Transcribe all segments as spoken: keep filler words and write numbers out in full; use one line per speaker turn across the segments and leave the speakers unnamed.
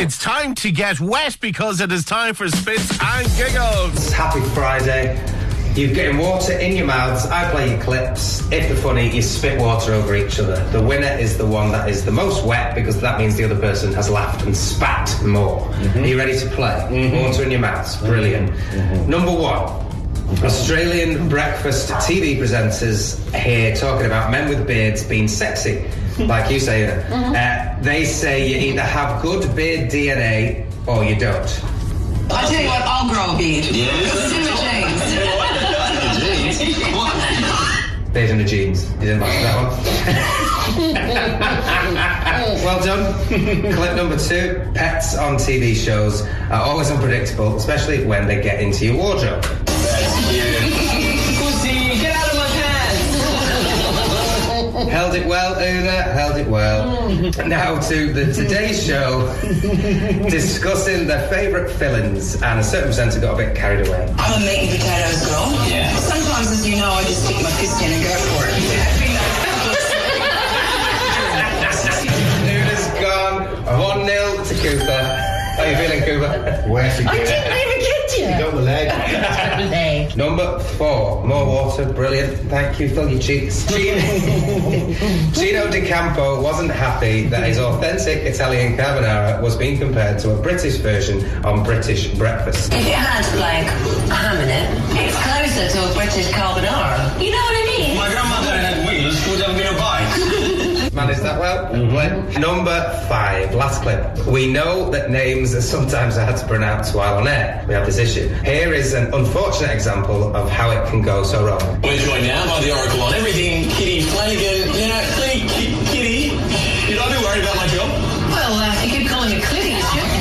It's time to get wet because it is time for Spits and Giggles.
Happy Friday. You're getting water in your mouths. I play your clips. If they're funny, you spit water over each other. The winner is the one that is the most wet because that means the other person has laughed and spat more. Mm-hmm. Are you ready to play? Mm-hmm. Water in your mouths. Brilliant. Mm-hmm. Number one. Australian breakfast T V presenters here talking about men with beards being sexy, like you say. Mm-hmm. Uh, they say you either have good beard D N A or you don't.
I tell you what, I'll grow a beard.
Yeah.
It's in the genes.
Beard in the jeans. You didn't like that one. Well done. Clip number two. Pets on T V shows are always unpredictable, especially when they get into your wardrobe.
Pussy, get out of my pants.
Held it well, Una. Held it well. Now to the Today Show, discussing their favourite fillings, and a certain presenter got a bit carried away.
I'm a meat and potatoes girl.
Yeah.
Sometimes, as you know, I just stick my fist in and go for it.
Una's gone one nil to Cooper. How are you feeling, Cooper?
Where's he
I didn't even get you.
You got the leg.
Leg.
Number four, more water, brilliant. Thank you, fill your cheeks. Gino, Gino De Campo wasn't happy that his authentic Italian carbonara was being compared to a British version on British breakfast.
If it had like a ham in it, it's closer to a British carbonara. You know what I mean?
My grandmother had wheels, would have been a bike.
Managed that well. Mm-hmm. Number five, last clip. We know that names are sometimes hard to pronounce while on air. We have this issue. Here is an unfortunate example of how it can go so wrong.
We're joined now by the Oracle on everything, Kitty Flanagan. You know, Kitty, Kitty, you don't be worried about my job.
Well, uh, you keep calling it Clitty,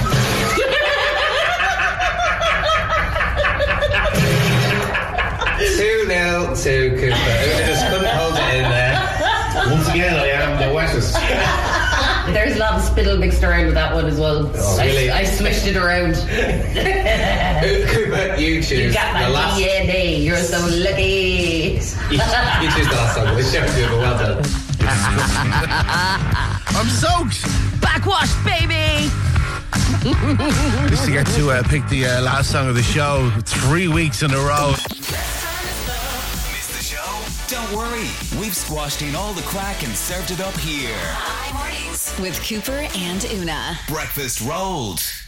two nil to Cooper. Una just couldn't hold it in there.
Once again, I am the wettest.
There's a lot of spittle mixed around with that one as well.
Oh,
I,
really?
I swished it around.
Cooper, you choose
You got my
the last.
D N A. You're so lucky.
You, you choose the last song of the show, Cooper. Well done.
I'm soaked.
Backwash, baby.
Just to get to uh, pick the uh, last song of the show three weeks in a row.
Missed the show? Don't worry. We've squashed in all the crack and served it up here.
Hi, mornings with Cooper and Una.
Breakfast rolled.